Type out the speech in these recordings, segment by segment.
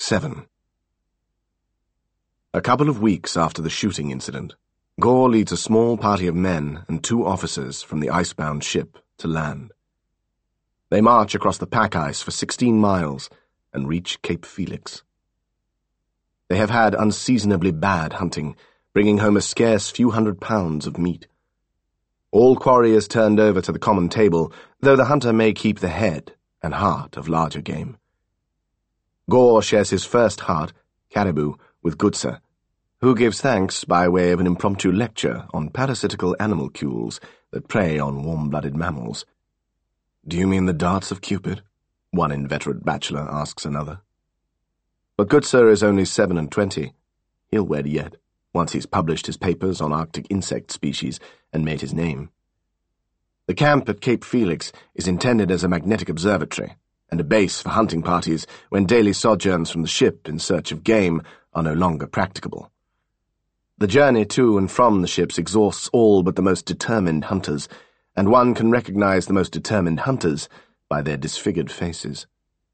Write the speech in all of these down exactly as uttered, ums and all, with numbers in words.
seven. A couple of weeks after the shooting incident, Gore leads a small party of men and two officers from the icebound ship to land. They march across the pack ice for sixteen miles and reach Cape Felix. They have had unseasonably bad hunting, bringing home a scarce few hundred pounds of meat. All quarry is turned over to the common table, though the hunter may keep the head and heart of larger game. Gore shares his first heart, caribou, with Goodsir, who gives thanks by way of an impromptu lecture on parasitical animalcules that prey on warm-blooded mammals. "Do you mean the darts of Cupid?" one inveterate bachelor asks another. But Goodsir is only seven and twenty. He'll wed yet, once he's published his papers on Arctic insect species and made his name. The camp at Cape Felix is intended as a magnetic observatory and a base for hunting parties when daily sojourns from the ship in search of game are no longer practicable. The journey to and from the ships exhausts all but the most determined hunters, and one can recognize the most determined hunters by their disfigured faces.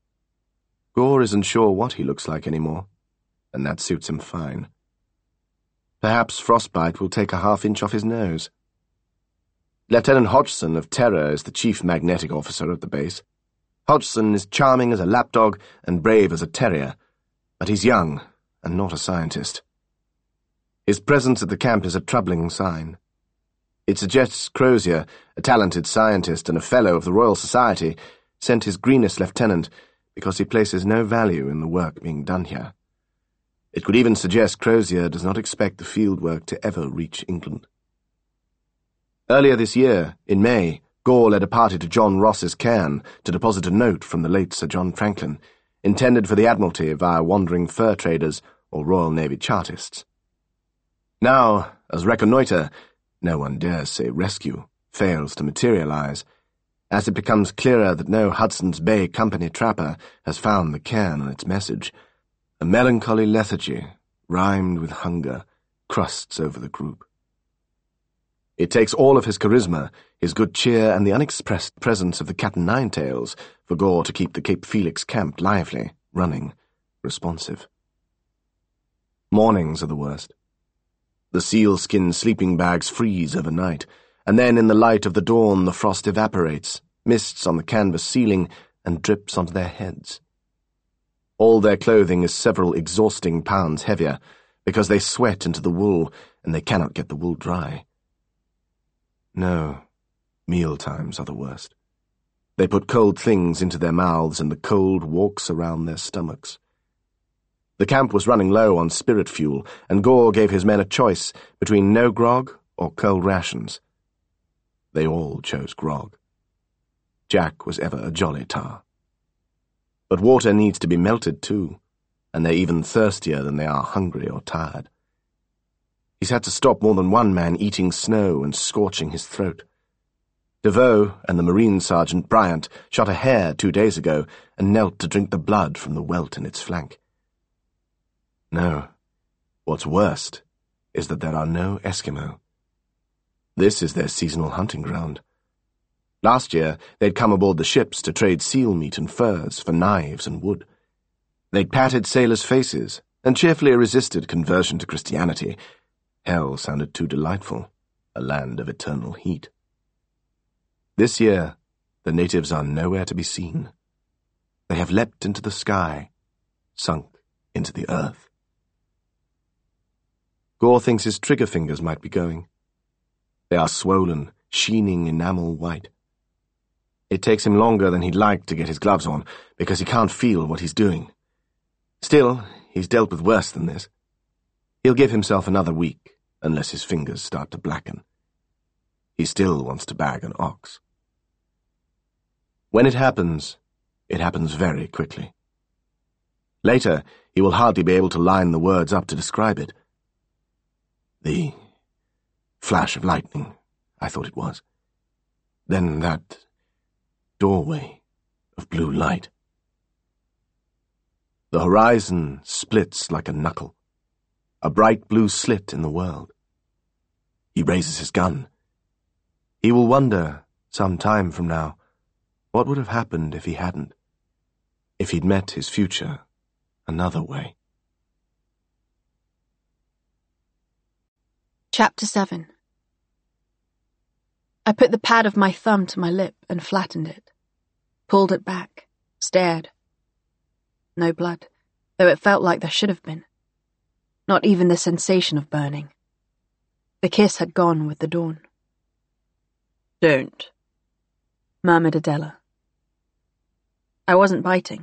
Gore isn't sure what he looks like anymore, and that suits him fine. Perhaps frostbite will take a half inch off his nose. Lieutenant Hodgson of Terror is the chief magnetic officer of the base. Hodgson is charming as a lapdog and brave as a terrier, but he's young and not a scientist. His presence at the camp is a troubling sign. It suggests Crozier, a talented scientist and a fellow of the Royal Society, sent his greenest lieutenant because he places no value in the work being done here. It could even suggest Crozier does not expect the field work to ever reach England. Earlier this year, in May, Gore led a party to John Ross's cairn to deposit a note from the late Sir John Franklin, intended for the Admiralty via wandering fur traders or Royal Navy chartists. Now, as reconnoitre, no one dares say rescue, fails to materialize, as it becomes clearer that no Hudson's Bay Company trapper has found the cairn and its message. A melancholy lethargy, rhymed with hunger, crusts over the group. It takes all of his charisma, his good cheer, and the unexpressed presence of the Cat and Nine-Tails for Gore to keep the Cape Felix camp lively, running, responsive. Mornings are the worst. The sealskin sleeping bags freeze overnight, and then in the light of the dawn the frost evaporates, mists on the canvas ceiling, and drips onto their heads. All their clothing is several exhausting pounds heavier, because they sweat into the wool, and they cannot get the wool dry. No, meal times are the worst. They put cold things into their mouths, and the cold walks around their stomachs. The camp was running low on spirit fuel, and Gore gave his men a choice between no grog or cold rations. They all chose grog. Jack was ever a jolly tar. But water needs to be melted too, and they're even thirstier than they are hungry or tired. He's had to stop more than one man eating snow and scorching his throat. DeVoe and the Marine Sergeant Bryant shot a hare two days ago and knelt to drink the blood from the welt in its flank. No, what's worst is that there are no Eskimo. This is their seasonal hunting ground. Last year, they'd come aboard the ships to trade seal meat and furs for knives and wood. They'd patted sailors' faces and cheerfully resisted conversion to Christianity. Hell sounded too delightful, a land of eternal heat. This year, the natives are nowhere to be seen. They have leapt into the sky, sunk into the earth. Gore thinks his trigger fingers might be going. They are swollen, sheening enamel white. It takes him longer than he'd like to get his gloves on, because he can't feel what he's doing. Still, he's dealt with worse than this. He'll give himself another week, unless his fingers start to blacken. He still wants to bag an ox. When it happens, it happens very quickly. Later, he will hardly be able to line the words up to describe it. The flash of lightning, I thought it was. Then that doorway of blue light. The horizon splits like a knuckle, a bright blue slit in the world. He raises his gun. He will wonder, some time from now, what would have happened if he hadn't, if he'd met his future another way. Chapter seven. I put the pad of my thumb to my lip and flattened it, pulled it back, stared. No blood, though it felt like there should have been. Not even the sensation of burning. The kiss had gone with the dawn. "Don't," murmured Adela. I wasn't biting.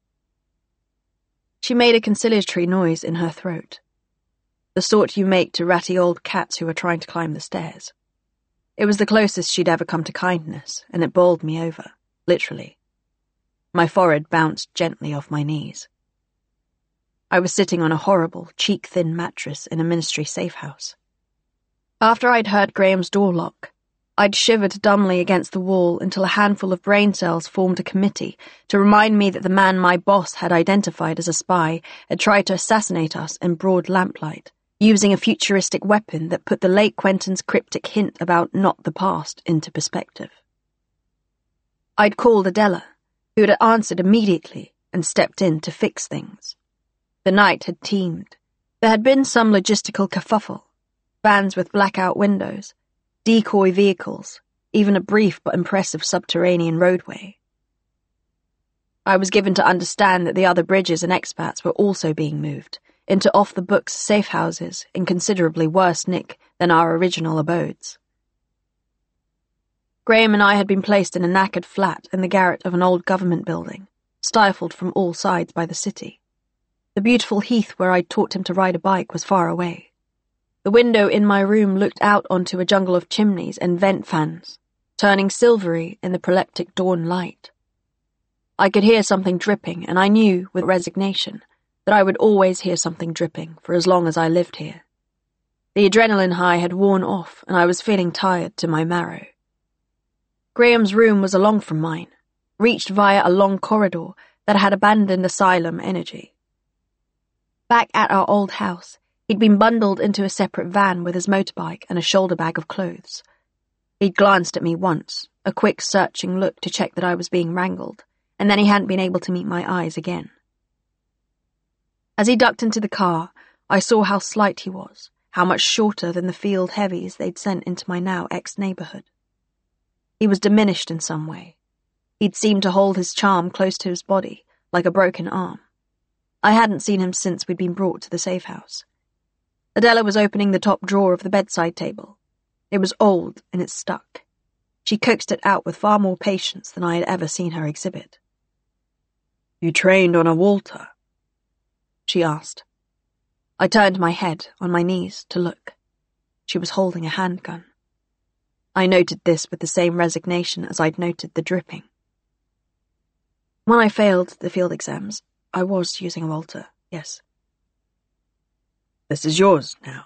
She made a conciliatory noise in her throat, the sort you make to ratty old cats who are trying to climb the stairs. It was the closest she'd ever come to kindness, and it bowled me over, literally. My forehead bounced gently off my knees. I was sitting on a horrible, cheek-thin mattress in a ministry safe-house. After I'd heard Graham's door lock, I'd shivered dumbly against the wall until a handful of brain cells formed a committee to remind me that the man my boss had identified as a spy had tried to assassinate us in broad lamplight, using a futuristic weapon that put the late Quentin's cryptic hint about not the past into perspective. I'd called Adela, who had answered immediately and stepped in to fix things. The night had teemed. There had been some logistical kerfuffle, vans with blackout windows, decoy vehicles, even a brief but impressive subterranean roadway. I was given to understand that the other bridges and expats were also being moved into off-the-books safe houses in considerably worse nick than our original abodes. Graham and I had been placed in a knackered flat in the garret of an old government building, stifled from all sides by the city. The beautiful heath where I'd taught him to ride a bike was far away. The window in my room looked out onto a jungle of chimneys and vent fans, turning silvery in the proleptic dawn light. I could hear something dripping, and I knew, with resignation, that I would always hear something dripping for as long as I lived here. The adrenaline high had worn off, and I was feeling tired to my marrow. Graham's room was along from mine, reached via a long corridor that had abandoned asylum energy. Back at our old house, he'd been bundled into a separate van with his motorbike and a shoulder bag of clothes. He'd glanced at me once, a quick searching look to check that I was being wrangled, and then he hadn't been able to meet my eyes again. As he ducked into the car, I saw how slight he was, how much shorter than the field heavies they'd sent into my now ex-neighborhood. He was diminished in some way. He'd seemed to hold his charm close to his body, like a broken arm. I hadn't seen him since we'd been brought to the safe house. Adela was opening the top drawer of the bedside table. It was old and it stuck. She coaxed it out with far more patience than I had ever seen her exhibit. "You trained on a Walter?" she asked. I turned my head, on my knees, to look. She was holding a handgun. I noted this with the same resignation as I'd noted the dripping. When I failed the field exams, I was using a Walter, yes. "This is yours now."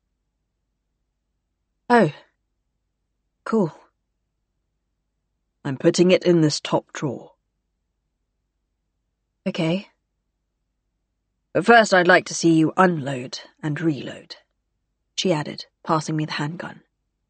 "Oh. Cool." "I'm putting it in this top drawer." "Okay. But first I'd like to see you unload and reload," she added, passing me the handgun.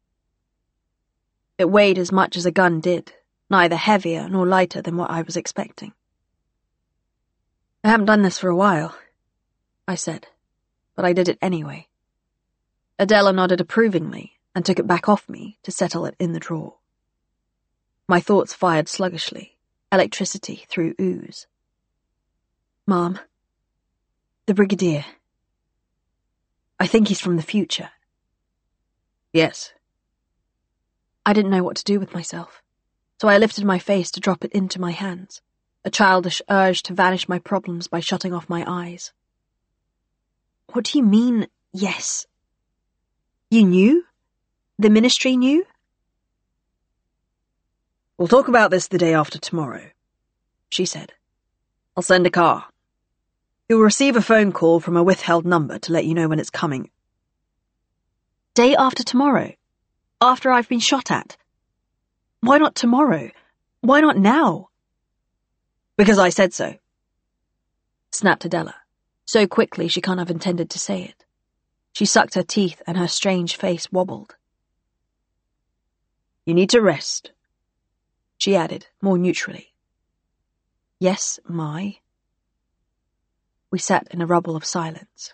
It weighed as much as a gun did, neither heavier nor lighter than what I was expecting. "I haven't done this for a while," I said, but I did it anyway. Adela nodded approvingly and took it back off me to settle it in the drawer. My thoughts fired sluggishly, electricity through ooze. "Mom, the Brigadier. I think he's from the future." "Yes." I didn't know what to do with myself, so I lifted my face to drop it into my hands, a childish urge to vanish my problems by shutting off my eyes. "What do you mean, yes? You knew? The ministry knew?" "We'll talk about this the day after tomorrow," she said. "I'll send a car. You'll receive a phone call from a withheld number to let you know when it's coming." "Day after tomorrow? After I've been shot at? Why not tomorrow? Why not now?" "Because I said so," snapped Adela, so quickly she can't have intended to say it. She sucked her teeth and her strange face wobbled. "You need to rest," she added, more neutrally. "Yes, my." We sat in a rubble of silence.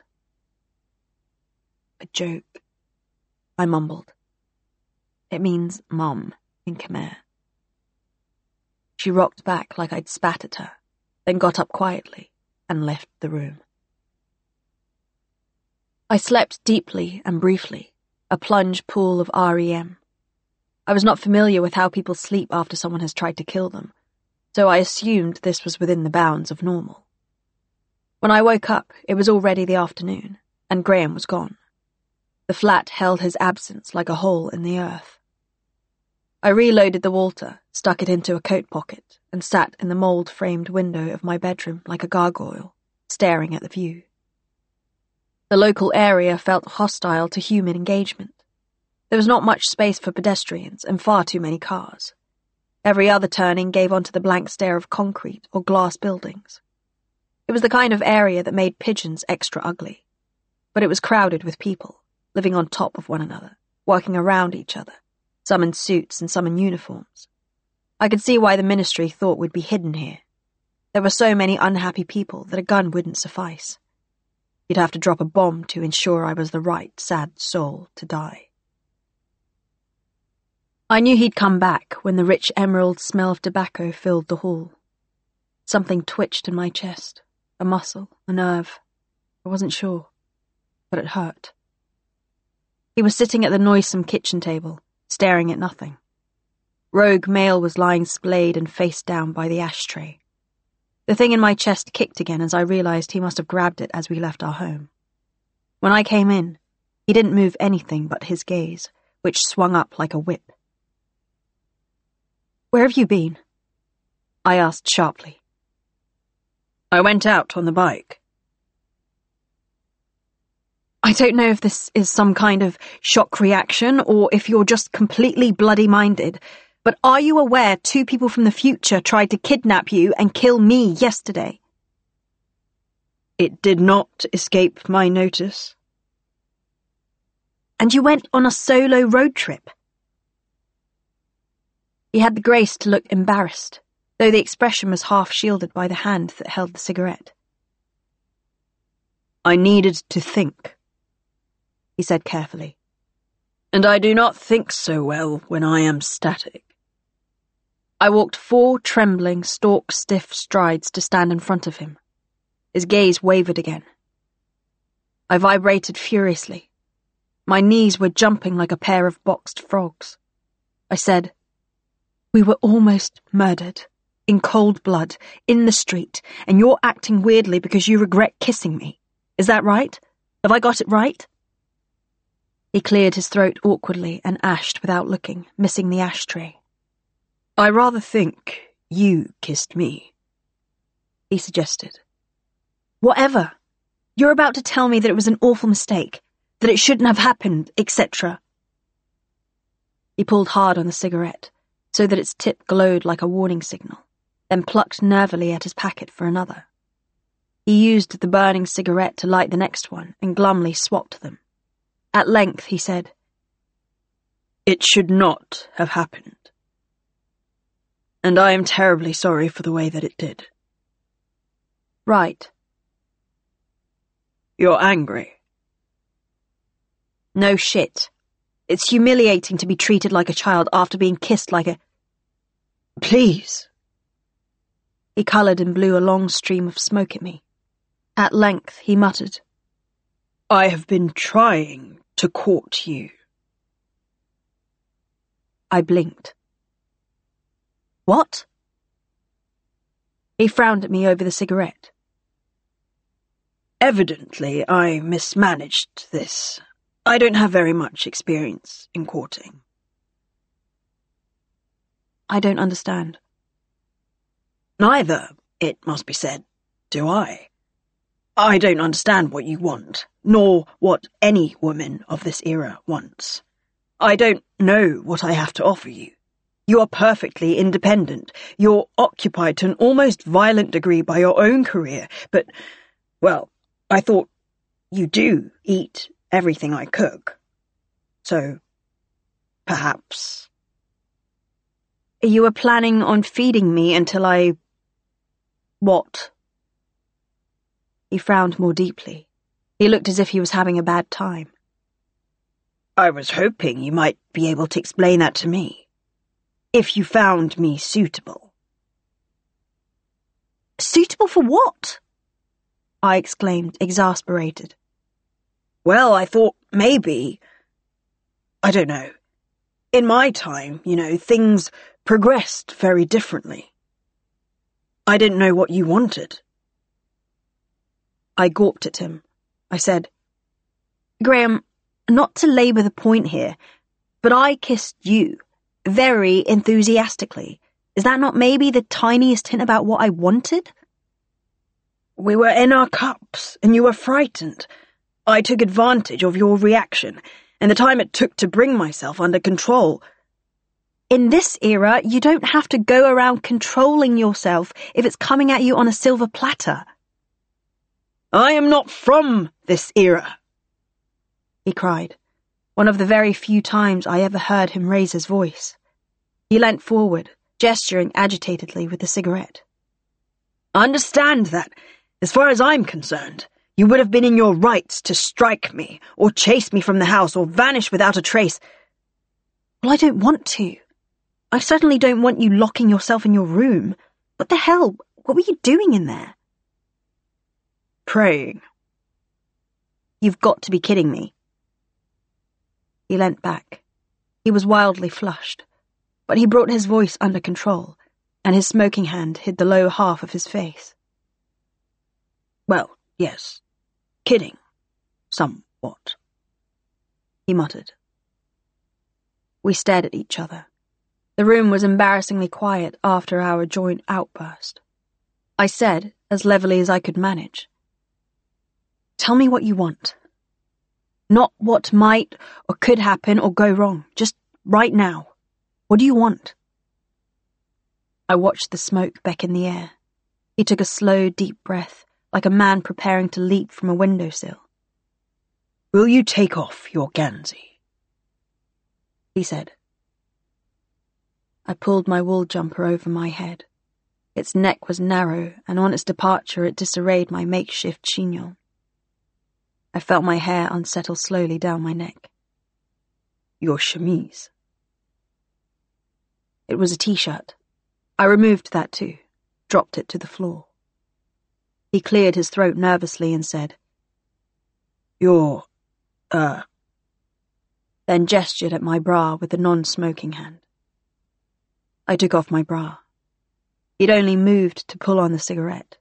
A joke, I mumbled. It means mum in Khmer. She rocked back like I'd spat at her, then got up quietly and left the room. I slept deeply and briefly, a plunge pool of R E M. I was not familiar with how people sleep after someone has tried to kill them, so I assumed this was within the bounds of normal. When I woke up, it was already the afternoon, and Graham was gone. The flat held his absence like a hole in the earth. I reloaded the Walter, stuck it into a coat pocket, and sat in the mould-framed window of my bedroom like a gargoyle, staring at the view. The local area felt hostile to human engagement. There was not much space for pedestrians and far too many cars. Every other turning gave onto the blank stare of concrete or glass buildings. It was the kind of area that made pigeons extra ugly. But it was crowded with people, living on top of one another, working around each other, some in suits and some in uniforms. I could see why the ministry thought we'd be hidden here. There were so many unhappy people that a gun wouldn't suffice. You'd have to drop a bomb to ensure I was the right sad soul to die. I knew he'd come back when the rich emerald smell of tobacco filled the hall. Something twitched in my chest, a muscle, a nerve. I wasn't sure, but it hurt. He was sitting at the noisome kitchen table, staring at nothing. Rogue mail was lying splayed and face down by the ashtray. The thing in my chest kicked again as I realized he must have grabbed it as we left our home. When I came in, he didn't move anything but his gaze, which swung up like a whip. "Where have you been?" I asked sharply. "I went out on the bike." I don't know if this is some kind of shock reaction or if you're just completely bloody-minded, but are you aware two people from the future tried to kidnap you and kill me yesterday? It did not escape my notice. And you went on a solo road trip? He had the grace to look embarrassed, though the expression was half shielded by the hand that held the cigarette. "I needed to think," he said carefully, "and I do not think so well when I am static." I walked four trembling, stalk-stiff strides to stand in front of him. His gaze wavered again. I vibrated furiously. My knees were jumping like a pair of boxed frogs. I said, "We were almost murdered, in cold blood, in the street, and you're acting weirdly because you regret kissing me. Is that right? Have I got it right?" He cleared his throat awkwardly and ashed without looking, missing the ashtray. "I rather think you kissed me," he suggested. "Whatever. You're about to tell me that it was an awful mistake, that it shouldn't have happened, et cetera" He pulled hard on the cigarette, so that its tip glowed like a warning signal, then plucked nervily at his packet for another. He used the burning cigarette to light the next one and glumly swapped them. At length he said, "It should not have happened. And I am terribly sorry for the way that it did." "Right." "You're angry." "No shit. It's humiliating to be treated like a child after being kissed like a—" "Please." He coloured and blew a long stream of smoke at me. At length he muttered, "I have been trying to court you." I blinked. "What?" He frowned at me over the cigarette. "Evidently, I mismanaged this. I don't have very much experience in courting." "I don't understand." "Neither, it must be said, do I. I don't understand what you want, nor what any woman of this era wants. I don't know what I have to offer you. You are perfectly independent. You're occupied to an almost violent degree by your own career, but, well, I thought you do eat everything I cook. So, perhaps..." "You were planning on feeding me until I... what?" He frowned more deeply. He looked as if he was having a bad time. I was hoping you might be able to explain that to me, if you found me suitable. Suitable for what? I exclaimed, exasperated. Well, I thought maybe... I don't know. In my time, you know, things progressed very differently. I didn't know what you wanted. I gawped at him. I said, Graham, not to labour the point here, but I kissed you, very enthusiastically. Is that not maybe the tiniest hint about what I wanted? We were in our cups, and you were frightened. I took advantage of your reaction, and the time it took to bring myself under control. In this era, you don't have to go around controlling yourself if it's coming at you on a silver platter. I am not from this era, he cried, one of the very few times I ever heard him raise his voice. He leant forward, gesturing agitatedly with the cigarette. Understand that, as far as I'm concerned, you would have been in your rights to strike me, or chase me from the house, or vanish without a trace. Well, I don't want to. I certainly don't want you locking yourself in your room. What the hell? What were you doing in there? Praying. You've got to be kidding me. He leant back. He was wildly flushed, but he brought his voice under control, and his smoking hand hid the low half of his face. Well, yes. Kidding. Somewhat. He muttered. We stared at each other. The room was embarrassingly quiet after our joint outburst. I said, as levelly as I could manage, Tell me what you want. Not what might or could happen or go wrong. Just right now. What do you want? I watched the smoke beck in the air. He took a slow, deep breath, like a man preparing to leap from a windowsill. Will you take off your Gansey? He said. I pulled my wool jumper over my head. Its neck was narrow, and on its departure it disarrayed my makeshift chignon. I felt my hair unsettle slowly down my neck. Your chemise. It was a t-shirt. I removed that too, dropped it to the floor. He cleared his throat nervously and said, Your, uh... then gestured at my bra with the non-smoking hand. I took off my bra. He'd only moved to pull on the cigarette.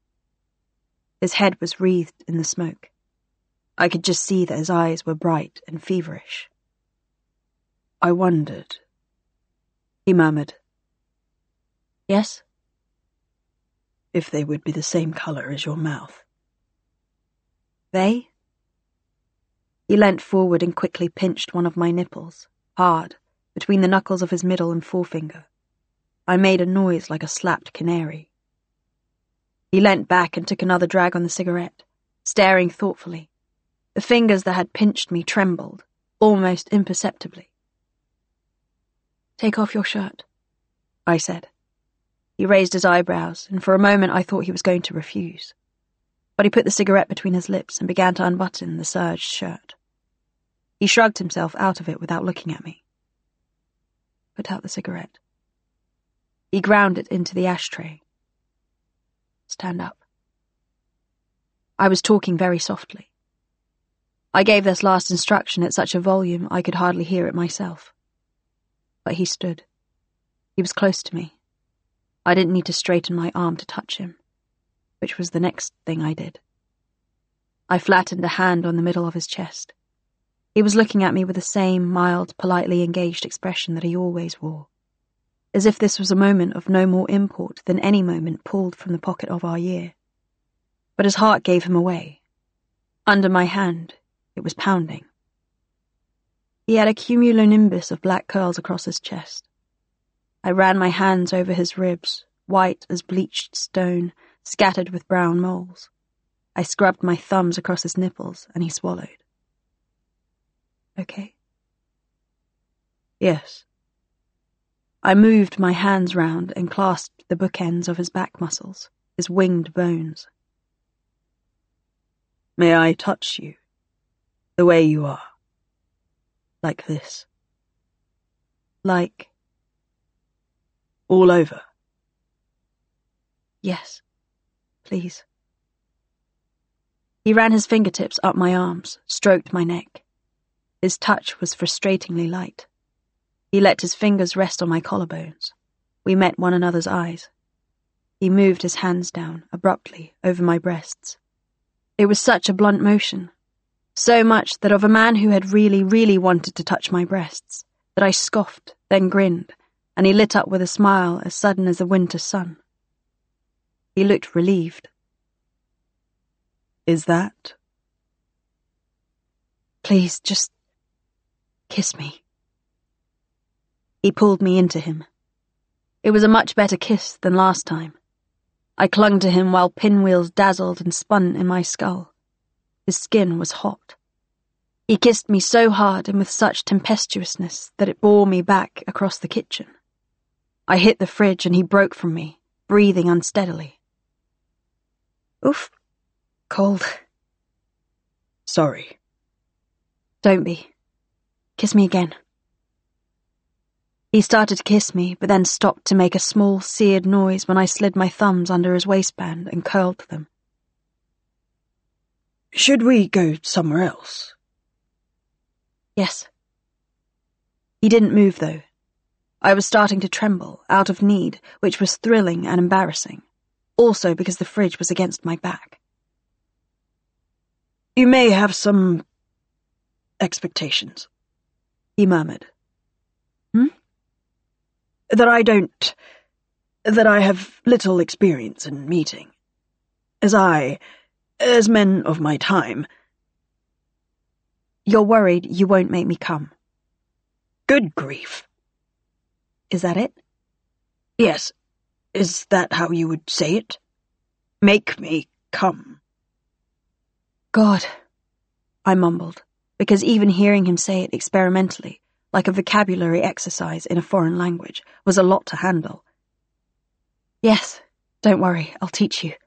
His head was wreathed in the smoke. I could just see that his eyes were bright and feverish. I wondered, he murmured. Yes? If they would be the same colour as your mouth. They? He leant forward and quickly pinched one of my nipples, hard, between the knuckles of his middle and forefinger. I made a noise like a slapped canary. He leant back and took another drag on the cigarette, staring thoughtfully. The fingers that had pinched me trembled, almost imperceptibly. Take off your shirt, I said. He raised his eyebrows, and for a moment I thought he was going to refuse. But he put the cigarette between his lips and began to unbutton the serged shirt. He shrugged himself out of it without looking at me. Put out the cigarette. He ground it into the ashtray. Stand up. I was talking very softly. I gave this last instruction at such a volume I could hardly hear it myself. But he stood. He was close to me. I didn't need to straighten my arm to touch him, which was the next thing I did. I flattened a hand on the middle of his chest. He was looking at me with the same mild, politely engaged expression that he always wore, as if this was a moment of no more import than any moment pulled from the pocket of our year. But his heart gave him away. Under my hand, it was pounding. He had a cumulonimbus of black curls across his chest. I ran my hands over his ribs, white as bleached stone, scattered with brown moles. I scrubbed my thumbs across his nipples, and he swallowed. Okay? Yes. I moved my hands round and clasped the bookends of his back muscles, his winged bones. May I touch you? The way you are. Like this. Like... all over. Yes, please. He ran his fingertips up my arms, stroked my neck. His touch was frustratingly light. He let his fingers rest on my collarbones. We met one another's eyes. He moved his hands down, abruptly, over my breasts. It was such a blunt motion. So much that of a man who had really, really wanted to touch my breasts, that I scoffed, then grinned, and he lit up with a smile as sudden as the winter sun. He looked relieved. Is that? Please, just kiss me. He pulled me into him. It was a much better kiss than last time. I clung to him while pinwheels dazzled and spun in my skull. His skin was hot. He kissed me so hard and with such tempestuousness that it bore me back across the kitchen. I hit the fridge and he broke from me, breathing unsteadily. Oof. Cold. Sorry. Don't be. Kiss me again. He started to kiss me, but then stopped to make a small, seared noise when I slid my thumbs under his waistband and curled them. Should we go somewhere else? Yes. He didn't move, though. I was starting to tremble, out of need, which was thrilling and embarrassing, also because the fridge was against my back. You may have some expectations, he murmured. Hmm? That I don't... that I have little experience in meeting. As I, as men of my time... You're worried you won't make me come. Good grief. Is that it? Yes. Is that how you would say it? Make me come. God, I mumbled, because even hearing him say it experimentally, like a vocabulary exercise in a foreign language, was a lot to handle. Yes, don't worry, I'll teach you.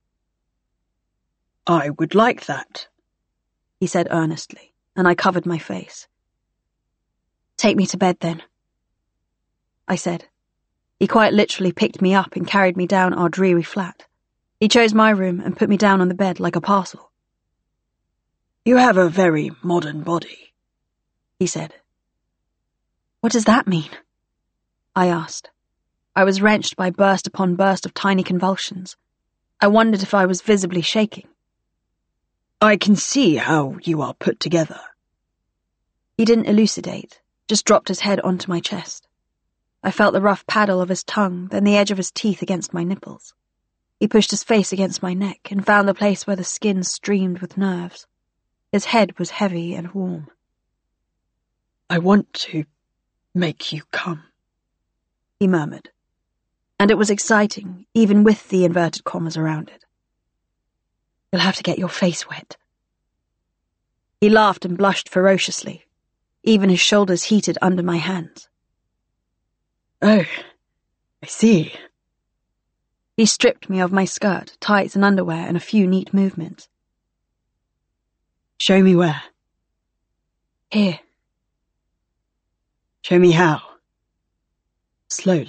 I would like that, he said earnestly, and I covered my face. Take me to bed, then, I said. He quite literally picked me up and carried me down our dreary flat. He chose my room and put me down on the bed like a parcel. You have a very modern body, he said. What does that mean? I asked. I was wrenched by burst upon burst of tiny convulsions. I wondered if I was visibly shaking. I can see how you are put together. He didn't elucidate, just dropped his head onto my chest. I felt the rough paddle of his tongue, then the edge of his teeth against my nipples. He pushed his face against my neck and found the place where the skin streamed with nerves. His head was heavy and warm. I want to make you come, he murmured. And it was exciting, even with the inverted commas around it. You'll have to get your face wet. He laughed and blushed ferociously. Even his shoulders heated under my hands. Oh, I see. He stripped me of my skirt, tights and underwear and a few neat movements. Show me where. Here. Show me how. Slowly.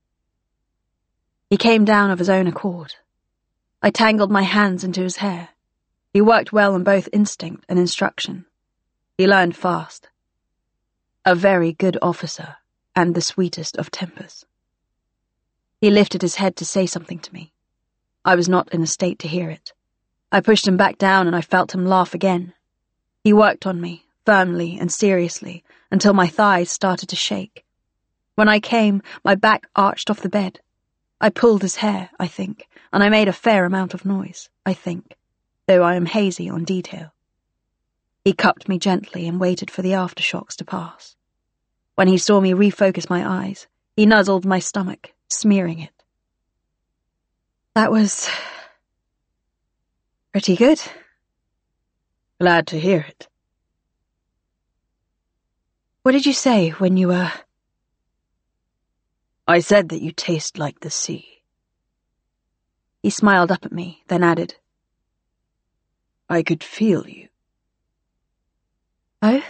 He came down of his own accord. I tangled my hands into his hair. He worked well on both instinct and instruction. He learned fast. A very good officer, and the sweetest of tempers. He lifted his head to say something to me. I was not in a state to hear it. I pushed him back down and I felt him laugh again. He worked on me, firmly and seriously, until my thighs started to shake. When I came, my back arched off the bed. I pulled his hair, I think, and I made a fair amount of noise, I think, though I am hazy on detail. He cupped me gently and waited for the aftershocks to pass. When he saw me refocus my eyes, he nuzzled my stomach, smearing it. That was... pretty good. Glad to hear it. What did you say when you were... I said that you taste like the sea. He smiled up at me, then added, I could feel you. Oh?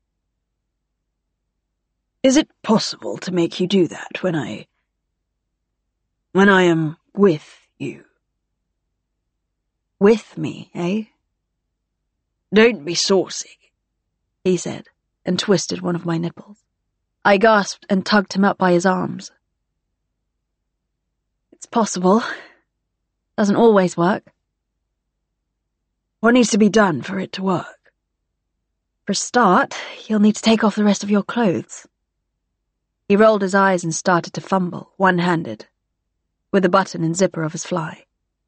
Is it possible to make you do that when I... when I am with you? With me, eh? Don't be saucy, he said, and twisted one of my nipples. I gasped and tugged him up by his arms. It's possible. Doesn't always work. What needs to be done for it to work? For a start, you'll need to take off the rest of your clothes. He rolled his eyes and started to fumble, one-handed, with the button and zipper of his fly.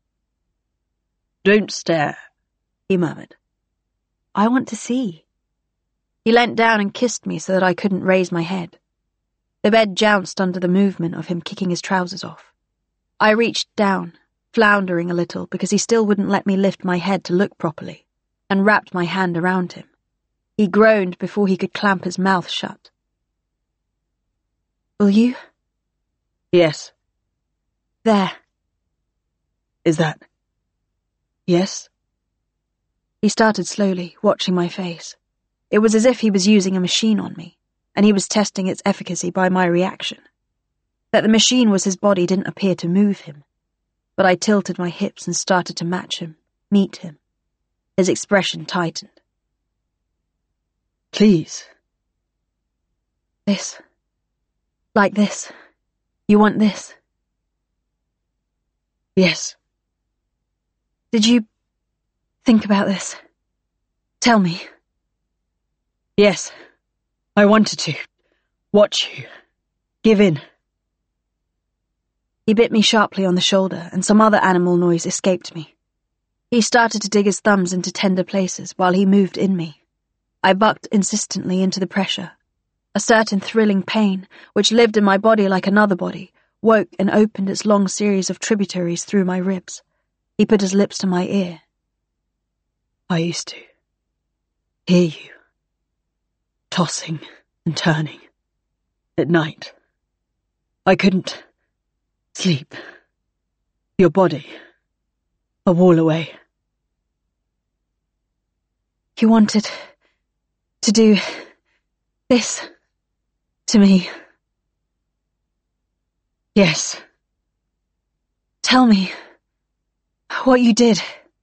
Don't stare, he murmured. I want to see. He leant down and kissed me so that I couldn't raise my head. The bed jounced under the movement of him kicking his trousers off. I reached down, floundering a little because he still wouldn't let me lift my head to look properly, and wrapped my hand around him. He groaned before he could clamp his mouth shut. Will you? Yes. There. Is that... yes? He started slowly, watching my face. It was as if he was using a machine on me, and he was testing its efficacy by my reaction. That the machine was his body didn't appear to move him, but I tilted my hips and started to match him, meet him. His expression tightened. Please. This. Like this. You want this? Yes. Did you think about this? Tell me. Yes. I wanted to. Watch you. Give in. He bit me sharply on the shoulder, and some other animal noise escaped me. He started to dig his thumbs into tender places while he moved in me. I bucked insistently into the pressure. A certain thrilling pain, which lived in my body like another body, woke and opened its long series of tributaries through my ribs. He put his lips to my ear. I used to hear you, tossing and turning, at night. I couldn't sleep. Your body, a wall away. You wanted to do this to me? Yes. Tell me what you did.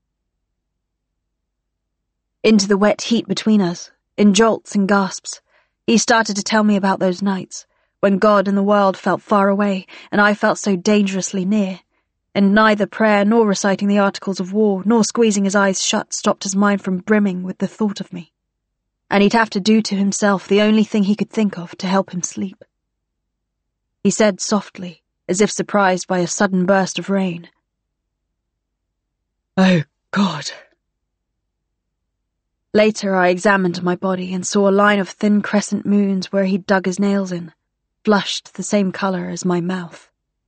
Into the wet heat between us, in jolts and gasps, he started to tell me about those nights, when God and the world felt far away, and I felt so dangerously near, and neither prayer nor reciting the Articles of War, nor squeezing his eyes shut stopped his mind from brimming with the thought of me. And he'd have to do to himself the only thing he could think of to help him sleep. He said softly, as if surprised by a sudden burst of rain. Oh, God. Later I examined my body and saw a line of thin crescent moons where he'd dug his nails in, flushed the same colour as my mouth.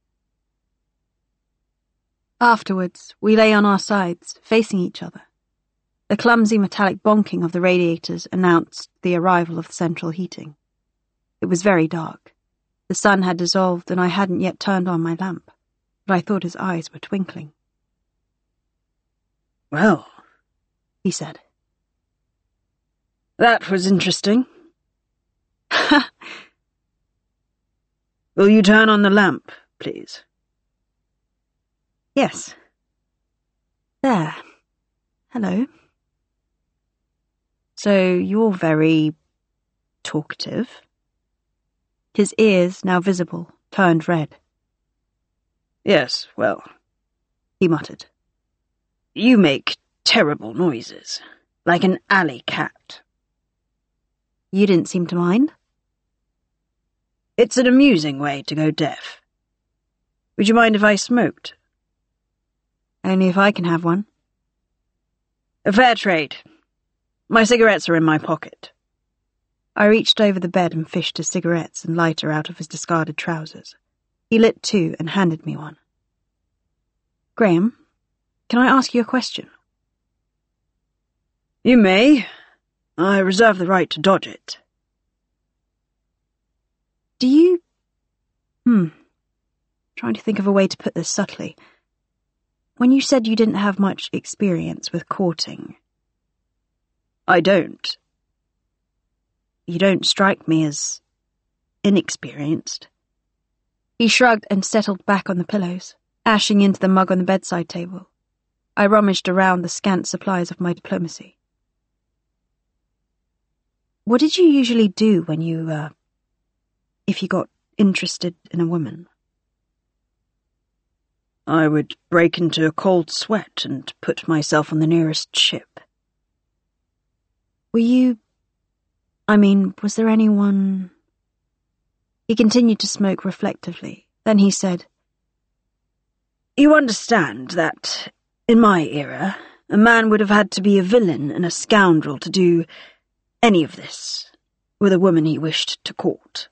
Afterwards, we lay on our sides, facing each other. The clumsy metallic bonking of the radiators announced the arrival of the central heating. It was very dark. The sun had dissolved and I hadn't yet turned on my lamp, but I thought his eyes were twinkling. Well, he said. That was interesting. Will you turn on the lamp, please? Yes. There. Hello. So you're very talkative. His ears, now visible, turned red. Yes, well, he muttered. You make terrible noises, like an alley cat. You didn't seem to mind? It's an amusing way to go deaf. Would you mind if I smoked? Only if I can have one. A fair trade. My cigarettes are in my pocket. I reached over the bed and fished his cigarettes and lighter out of his discarded trousers. He lit two and handed me one. Graham, can I ask you a question? You may. I reserve the right to dodge it. Do you... Hmm. Trying to think of a way to put this subtly. When you said you didn't have much experience with courting, I don't. You don't strike me as inexperienced. He shrugged and settled back on the pillows, ashing into the mug on the bedside table. I rummaged around the scant supplies of my diplomacy. What did you usually do when you, uh, if you got interested in a woman? I would break into a cold sweat and put myself on the nearest ship. Were you... I mean, was there anyone... He continued to smoke reflectively. Then he said, You understand that, in my era, a man would have had to be a villain and a scoundrel to do any of this with a woman he wished to court.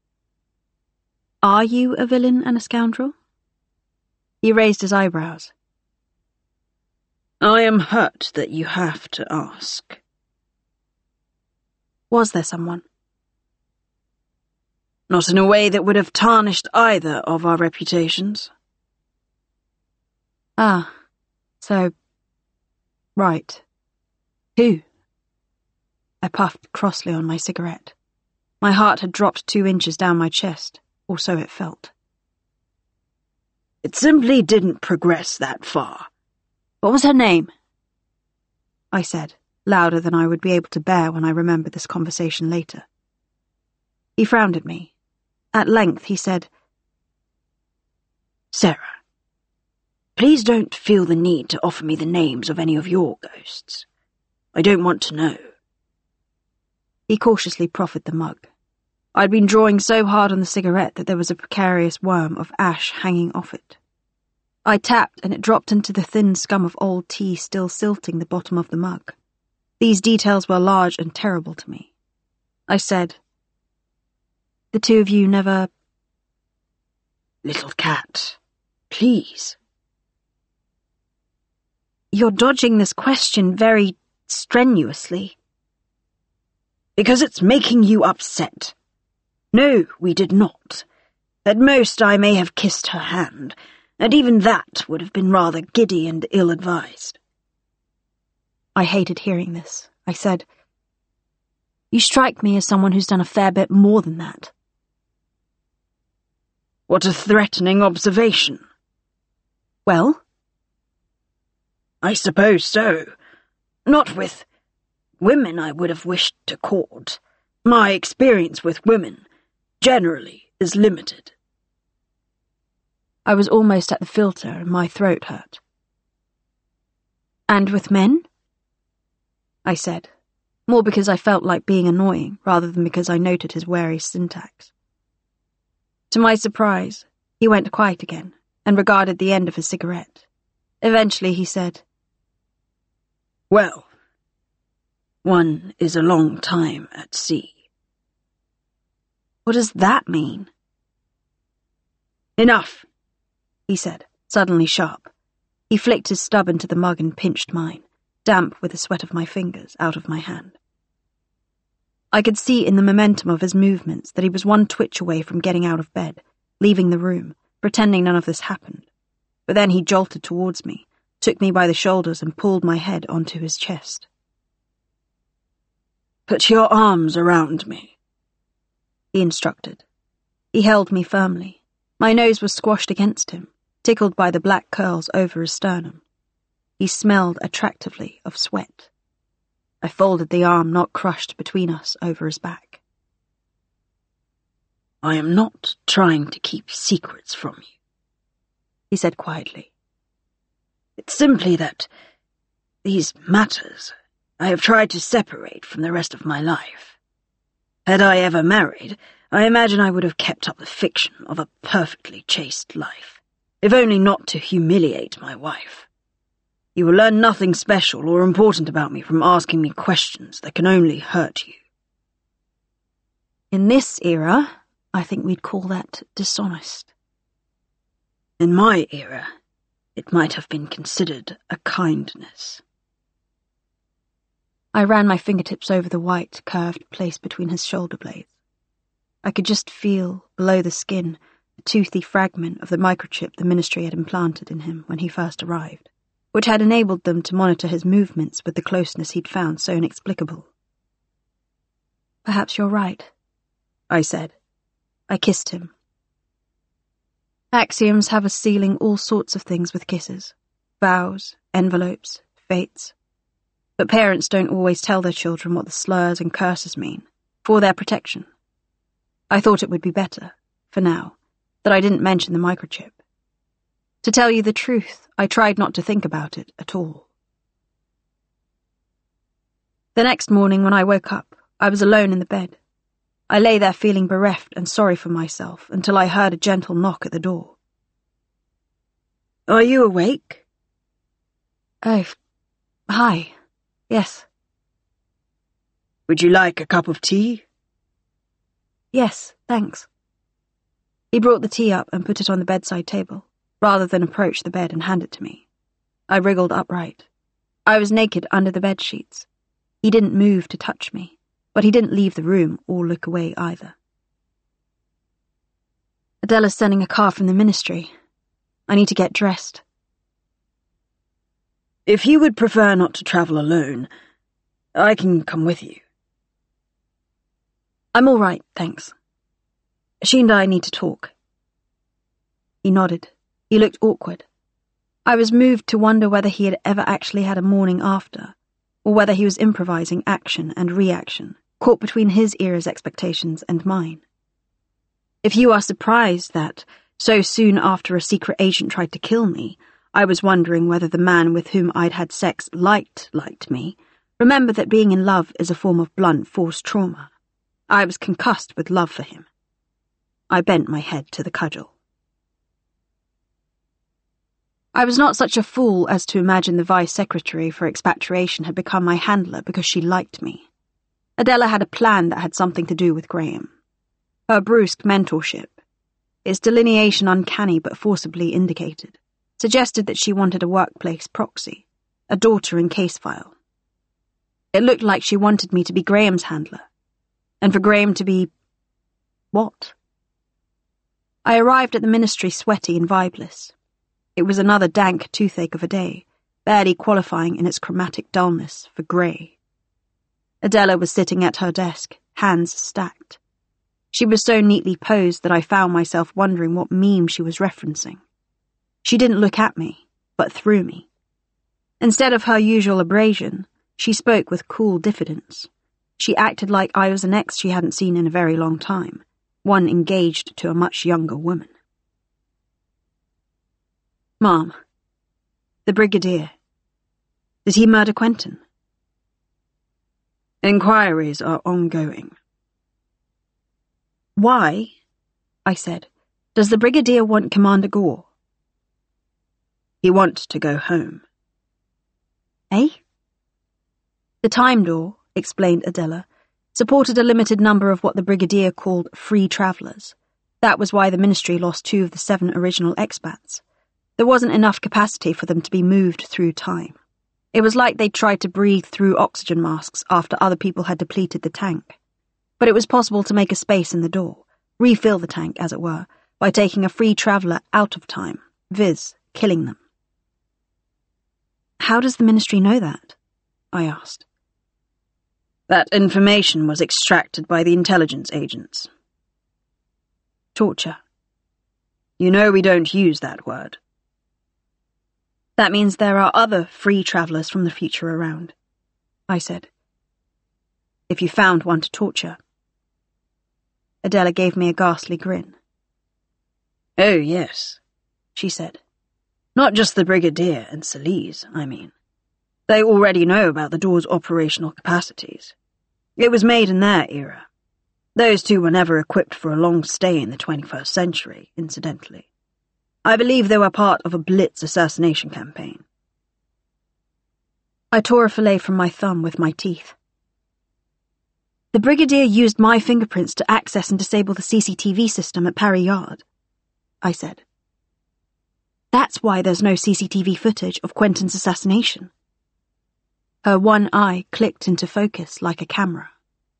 Are you a villain and a scoundrel? He raised his eyebrows. I am hurt that you have to ask. Was there someone? Not in a way that would have tarnished either of our reputations. Ah, so... Right. Who? I puffed crossly on my cigarette. My heart had dropped two inches down my chest, or so it felt. It simply didn't progress that far. What was her name? I said, louder than I would be able to bear when I remembered this conversation later. He frowned at me. At length he said, Sarah, please don't feel the need to offer me the names of any of your ghosts. I don't want to know. He cautiously proffered the mug. I'd been drawing so hard on the cigarette that there was a precarious worm of ash hanging off it. I tapped and it dropped into the thin scum of old tea still silting the bottom of the mug. These details were large and terrible to me. I said, The two of you never... Little cat, please. You're dodging this question very strenuously. Because it's making you upset. No, we did not. At most I may have kissed her hand, and even that would have been rather giddy and ill-advised. I hated hearing this. I said, You strike me as someone who's done a fair bit more than that. What a threatening observation. Well? I suppose so. Not with women I would have wished to court. My experience with women, generally, is limited. I was almost at the filter and my throat hurt. And with men? I said, more because I felt like being annoying rather than because I noted his wary syntax. To my surprise, he went quiet again and regarded the end of his cigarette. Eventually he said, Well, one is a long time at sea. What does that mean? Enough, he said, suddenly sharp. He flicked his stub into the mug and pinched mine, damp with the sweat of my fingers, out of my hand. I could see in the momentum of his movements that he was one twitch away from getting out of bed, leaving the room, pretending none of this happened. But then he jolted towards me, took me by the shoulders and pulled my head onto his chest. Put your arms around me, he instructed. He held me firmly. My nose was squashed against him, tickled by the black curls over his sternum. He smelled attractively of sweat. I folded the arm not crushed between us over his back. I am not trying to keep secrets from you, he said quietly. It's simply that these matters I have tried to separate from the rest of my life. Had I ever married, I imagine I would have kept up the fiction of a perfectly chaste life, if only not to humiliate my wife. You will learn nothing special or important about me from asking me questions that can only hurt you. In this era, I think we'd call that dishonest. In my era, it might have been considered a kindness. I ran my fingertips over the white, curved place between his shoulder blades. I could just feel, below the skin, a toothy fragment of the microchip the ministry had implanted in him when he first arrived. which had enabled them to monitor his movements with the closeness he'd found so inexplicable. "Perhaps you're right," I said. I kissed him. Axioms have us sealing all sorts of things with kisses. Vows, envelopes, fates. But parents don't always tell their children what the slurs and curses mean, for their protection. I thought it would be better, for now, that I didn't mention the microchip. To tell you the truth, I tried not to think about it at all. The next morning when I woke up, I was alone in the bed. I lay there feeling bereft and sorry for myself until I heard a gentle knock at the door. "Are you awake?" "Oh, hi. Yes." "Would you like a cup of tea?" "Yes, thanks." He brought the tea up and put it on the bedside table, rather than approach the bed and hand it to me. I wriggled upright. I was naked under the bed sheets. He didn't move to touch me, but he didn't leave the room or look away either. "Adela's sending a car from the ministry. I need to get dressed." "If you would prefer not to travel alone, I can come with you." "I'm all right, thanks. She and I need to talk." He nodded. He looked awkward. I was moved to wonder whether he had ever actually had a morning after, or whether he was improvising action and reaction, caught between his era's expectations and mine. If you are surprised that, so soon after a secret agent tried to kill me, I was wondering whether the man with whom I'd had sex liked liked me, remember that being in love is a form of blunt force trauma. I was concussed with love for him. I bent my head to the cudgel. I was not such a fool as to imagine the vice secretary for expatriation had become my handler because she liked me. Adela had a plan that had something to do with Graham. Her brusque mentorship, its delineation uncanny but forcibly indicated, suggested that she wanted a workplace proxy, a daughter in case file. It looked like she wanted me to be Graham's handler, and for Graham to be... what? I arrived at the ministry sweaty and vibeless. It was another dank toothache of a day, barely qualifying in its chromatic dullness for grey. Adela was sitting at her desk, hands stacked. She was so neatly posed that I found myself wondering what meme she was referencing. She didn't look at me, but through me. Instead of her usual abrasion, she spoke with cool diffidence. She acted like I was an ex she hadn't seen in a very long time, one engaged to a much younger woman. "Mom, the Brigadier. Did he murder Quentin?" "Inquiries are ongoing." "Why," I said, "does the Brigadier want Commander Gore?" "He wants to go home." "Eh?" "The Time Door," explained Adela, supported a limited number of what the Brigadier called free travellers. That was why the ministry lost two of the seven original expats. There wasn't enough capacity for them to be moved through time. It was like they'd tried to breathe through oxygen masks after other people had depleted the tank. But it was possible to make a space in the door, refill the tank, as it were, by taking a free traveller out of time, viz., killing them. "How does the ministry know that?" I asked. "That information was extracted by the intelligence agents." "Torture." "You know we don't use that word." "That means there are other free travellers from the future around," I said. "If you found one to torture." Adela gave me a ghastly grin. "Oh, yes," she said. "Not just the Brigadier and Celise, I mean. They already know about the door's operational capacities. It was made in their era. Those two were never equipped for a long stay in the twenty-first century, incidentally. I believe they were part of a Blitz assassination campaign." I tore a fillet from my thumb with my teeth. "The Brigadier used my fingerprints to access and disable the C C T V system at Parry Yard," I said. "That's why there's no C C T V footage of Quentin's assassination." Her one eye clicked into focus like a camera.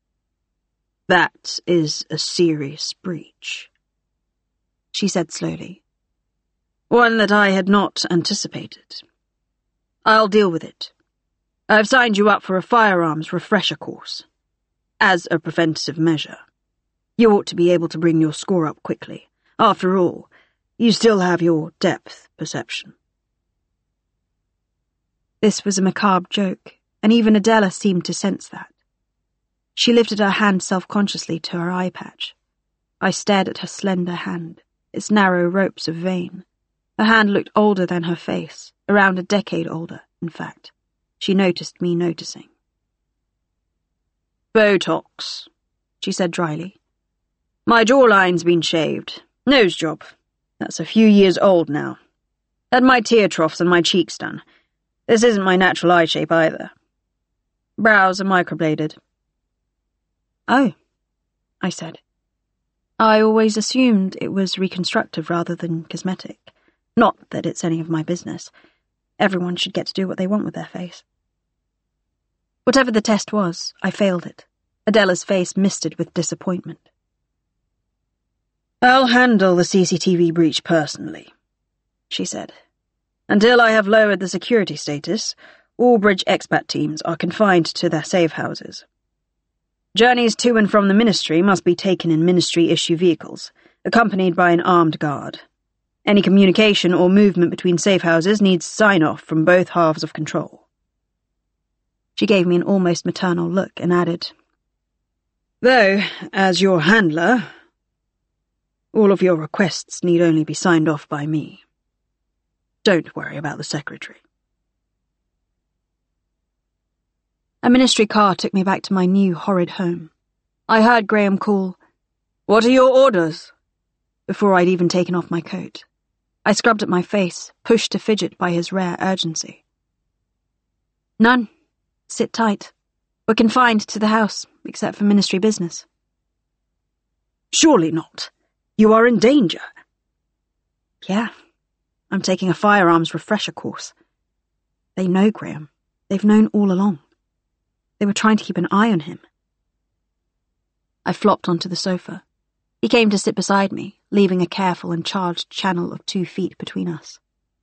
"That is a serious breach," she said slowly. "One that I had not anticipated. I'll deal with it. I've signed you up for a firearms refresher course. As a preventative measure. You ought to be able to bring your score up quickly. After all, you still have your depth perception. This was a macabre joke, and even Adela seemed to sense that. She lifted her hand self-consciously to her eye patch. I stared at her slender hand, its narrow ropes of vein. Her hand looked older than her face, around a decade older, in fact. She noticed me noticing. Botox, she said dryly. My jawline's been shaved. Nose job. That's a few years old now. Had my tear troughs and my cheeks done. This isn't my natural eye shape either. Brows are microbladed. Oh, I said. I always assumed it was reconstructive rather than cosmetic. Not that it's any of my business. Everyone should get to do what they want with their face. Whatever the test was, I failed it. Adela's face misted with disappointment. I'll handle the C C T V breach personally, she said. Until I have lowered the security status, all bridge expat teams are confined to their safe houses. Journeys to and from the ministry must be taken in ministry-issue vehicles, accompanied by an armed guard. Any communication or movement between safe houses needs sign-off from both halves of control. She gave me an almost maternal look and added, Though, as your handler, all of your requests need only be signed off by me. Don't worry about the secretary. A ministry car took me back to my new horrid home. I heard Graham call, "What are your orders?" before I'd even taken off my coat. I scrubbed at my face, pushed to fidget by his rare urgency. None. Sit tight. We're confined to the house, except for ministry business. Surely not. You are in danger. Yeah. I'm taking a firearms refresher course. They know Graham. They've known all along. They were trying to keep an eye on him. I flopped onto the sofa. He came to sit beside me, leaving a careful and charged channel of two feet between us.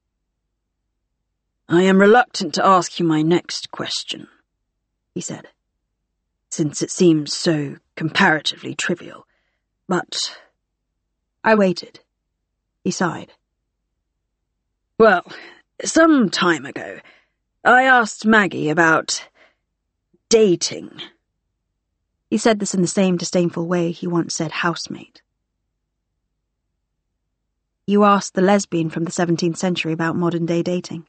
I am reluctant to ask you my next question, he said, since it seems so comparatively trivial, but... I waited. He sighed. Well, some time ago, I asked Maggie about dating. He said this in the same disdainful way he once said housemate. You asked the lesbian from the seventeenth century about modern-day dating.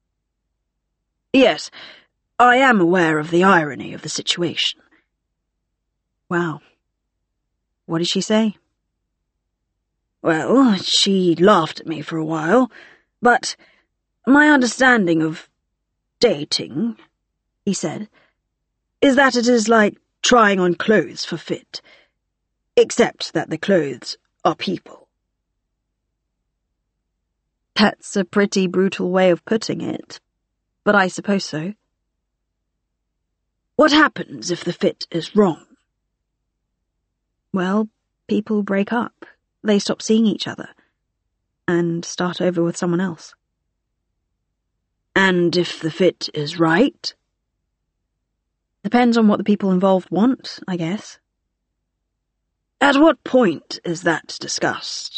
Yes, I am aware of the irony of the situation. Wow. What did she say? Well, she laughed at me for a while, but my understanding of dating, he said, is that it is like trying on clothes for fit, except that the clothes are people. That's a pretty brutal way of putting it, but I suppose so. What happens if the fit is wrong? Well, people break up. They stop seeing each other and start over with someone else. And if the fit is right? Depends on what the people involved want, I guess. At what point is that discussed?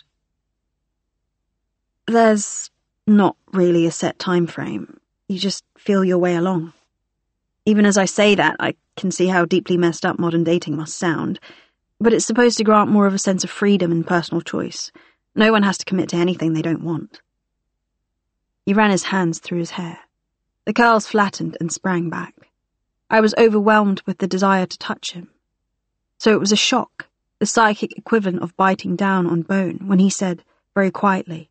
There's not really a set time frame. You just feel your way along. Even as I say that, I can see how deeply messed up modern dating must sound, but it's supposed to grant more of a sense of freedom and personal choice. No one has to commit to anything they don't want. He ran his hands through his hair. The curls flattened and sprang back. I was overwhelmed with the desire to touch him. So it was a shock, the psychic equivalent of biting down on bone, when he said, very quietly,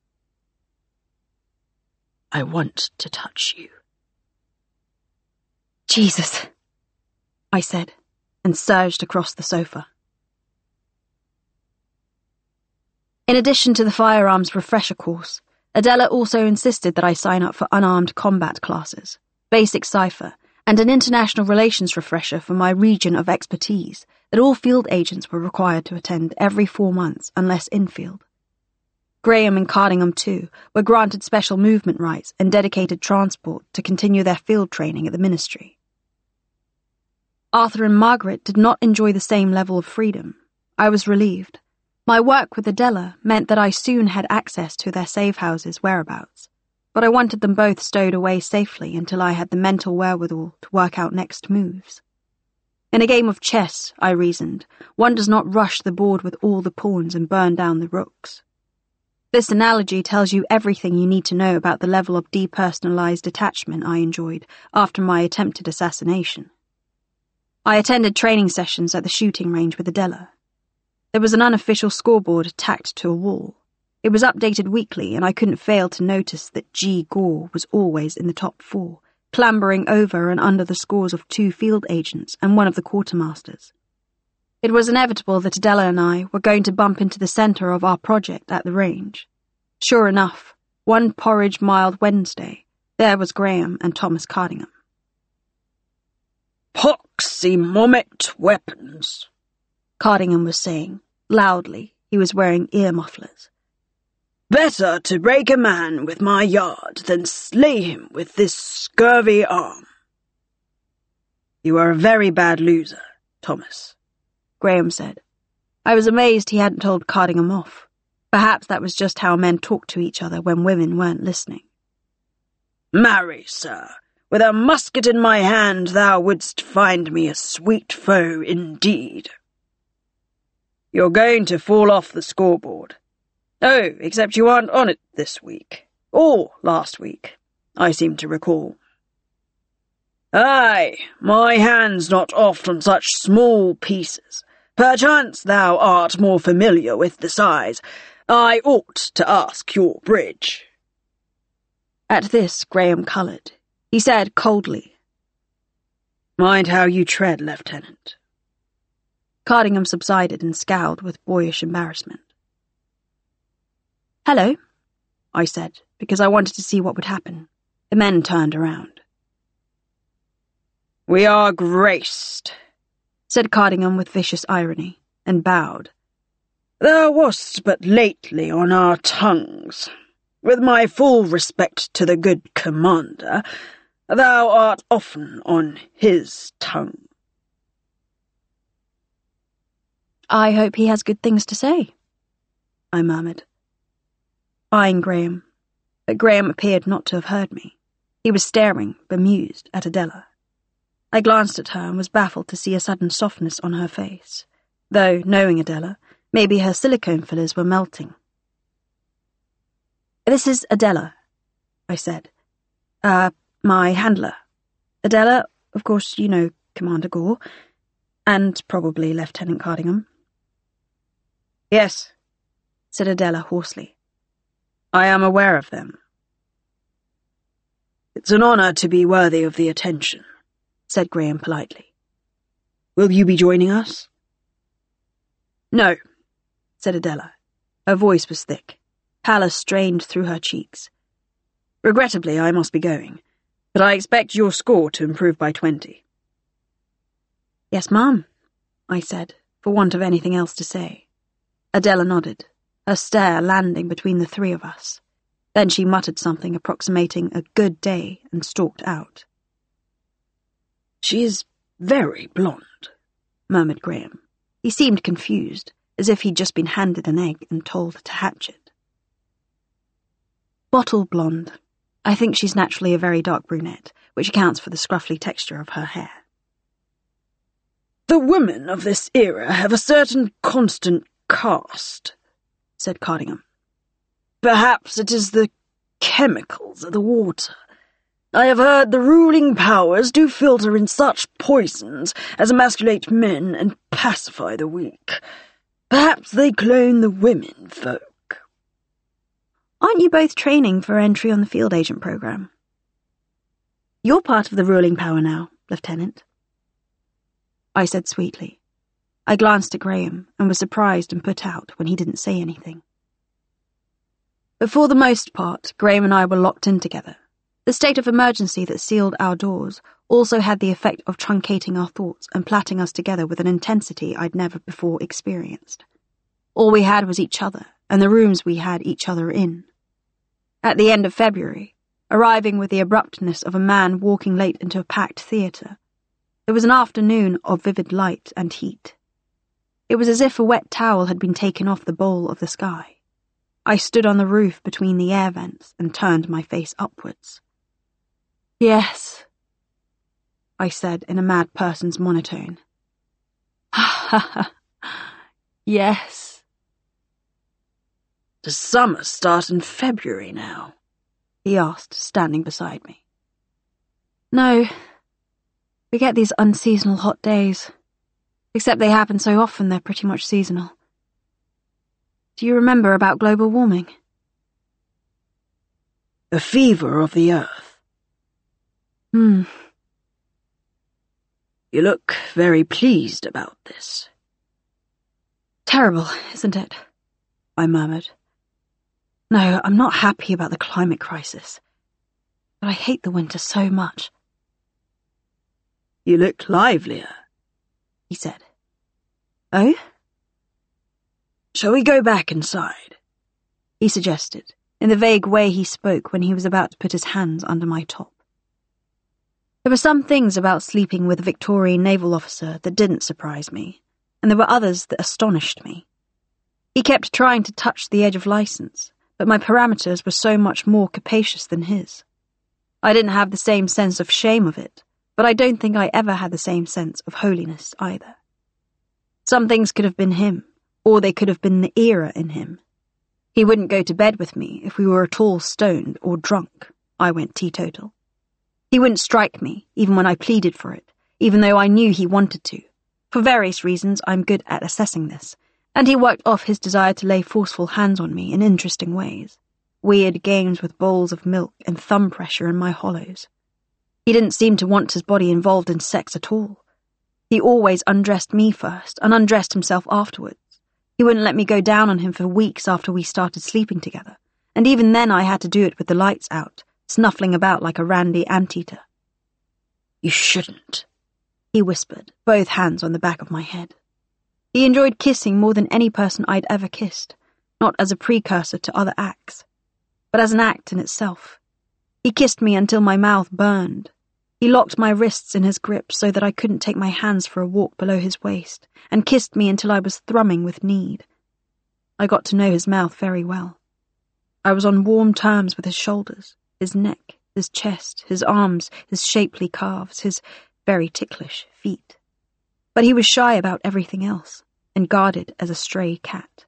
I want to touch you. Jesus, I said, and surged across the sofa. In addition to the firearms refresher course, Adela also insisted that I sign up for unarmed combat classes, basic cipher, and an international relations refresher for my region of expertise that all field agents were required to attend every four months unless in-field. Graham and Cardingham, too, were granted special movement rights and dedicated transport to continue their field training at the ministry. Arthur and Margaret did not enjoy the same level of freedom. I was relieved. My work with Adela meant that I soon had access to their safe houses' whereabouts, but I wanted them both stowed away safely until I had the mental wherewithal to work out next moves. In a game of chess, I reasoned, one does not rush the board with all the pawns and burn down the rooks. This analogy tells you everything you need to know about the level of depersonalized attachment I enjoyed after my attempted assassination. I attended training sessions at the shooting range with Adela. There was an unofficial scoreboard tacked to a wall. It was updated weekly, and I couldn't fail to notice that G. Gore was always in the top four, clambering over and under the scores of two field agents and one of the quartermasters. It was inevitable that Adela and I were going to bump into the centre of our project at the range. Sure enough, one porridge mild Wednesday, there was Graham and Thomas Cardingham. Poxymomet weapons, Cardingham was saying, loudly. He was wearing ear mufflers. Better to break a man with my yard than slay him with this scurvy arm. You are a very bad loser, Thomas, Graham said. I was amazed he hadn't told Cardingham off. Perhaps that was just how men talked to each other when women weren't listening. Marry, sir, with a musket in my hand thou wouldst find me a sweet foe indeed. You're going to fall off the scoreboard. Oh, except you aren't on it this week. Or last week, I seem to recall. Aye, my hand's not oft on such small pieces. Perchance thou art more familiar with the size. I ought to ask your bridge. At this, Graham coloured. He said coldly, Mind how you tread, Lieutenant. Cardingham subsided and scowled with boyish embarrassment. Hello, I said, because I wanted to see what would happen. The men turned around. We are graced, said Cardingham with vicious irony, and bowed. Thou wast but lately on our tongues. With my full respect to the good commander, thou art often on his tongue. I hope he has good things to say, I murmured, eyeing Graham, but Graham appeared not to have heard me. He was staring, bemused, at Adela. I glanced at her and was baffled to see a sudden softness on her face, though, knowing Adela, maybe her silicone fillers were melting. This is Adela, I said. Uh, my handler. Adela, of course, you know Commander Gore, and probably Lieutenant Cardingham. Yes, said Adela hoarsely. I am aware of them. It's an honour to be worthy of the attention, said Graham politely. Will you be joining us? No, said Adela. Her voice was thick. Pallor strained through her cheeks. Regrettably, I must be going, but I expect your score to improve by twenty. Yes, ma'am, I said, for want of anything else to say. Adela nodded, her stare landing between the three of us. Then she muttered something approximating a good day and stalked out. She is very blonde, murmured Graham. He seemed confused, as if he'd just been handed an egg and told to hatch it. Bottle blonde. I think she's naturally a very dark brunette, which accounts for the scruffy texture of her hair. The women of this era have a certain constant caste, said Cardingham. Perhaps it is the chemicals of the water. I have heard the ruling powers do filter in such poisons as emasculate men and pacify the weak. Perhaps they clone the women folk. Aren't you both training for entry on the field agent program? You're part of the ruling power now, Lieutenant, I said sweetly. I glanced at Graham and was surprised and put out when he didn't say anything. But for the most part, Graham and I were locked in together. The state of emergency that sealed our doors also had the effect of truncating our thoughts and plaiting us together with an intensity I'd never before experienced. All we had was each other, and the rooms we had each other in. At the end of February, arriving with the abruptness of a man walking late into a packed theatre, there was an afternoon of vivid light and heat. It was as if a wet towel had been taken off the bowl of the sky. I stood on the roof between the air vents and turned my face upwards. "Yes," I said in a mad person's monotone. "Ha ha ha. Yes." "Does summer start in February now?" he asked, standing beside me. "No. We get these unseasonal hot days. Except they happen so often they're pretty much seasonal. Do you remember about global warming?" "The fever of the earth." Hmm. "You look very pleased about this." "Terrible, isn't it?" I murmured. "No, I'm not happy about the climate crisis. But I hate the winter so much." "You look livelier," he said. "Oh?" "Shall we go back inside?" he suggested, in the vague way he spoke when he was about to put his hands under my top. There were some things about sleeping with a Victorian naval officer that didn't surprise me, and there were others that astonished me. He kept trying to touch the edge of license, but my parameters were so much more capacious than his. I didn't have the same sense of shame of it, but I don't think I ever had the same sense of holiness either. Some things could have been him, or they could have been the era in him. He wouldn't go to bed with me if we were at all stoned or drunk. I went teetotal. He wouldn't strike me, even when I pleaded for it, even though I knew he wanted to. For various reasons, I'm good at assessing this, and he worked off his desire to lay forceful hands on me in interesting ways. Weird games with bowls of milk and thumb pressure in my hollows. He didn't seem to want his body involved in sex at all. He always undressed me first, and undressed himself afterwards. He wouldn't let me go down on him for weeks after we started sleeping together, and even then I had to do it with the lights out, snuffling about like a randy anteater. "You shouldn't," he whispered, both hands on the back of my head. He enjoyed kissing more than any person I'd ever kissed, not as a precursor to other acts, but as an act in itself. He kissed me until my mouth burned. He locked my wrists in his grip so that I couldn't take my hands for a walk below his waist, and kissed me until I was thrumming with need. I got to know his mouth very well. I was on warm terms with his shoulders, his neck, his chest, his arms, his shapely calves, his very ticklish feet. But he was shy about everything else, and guarded as a stray cat.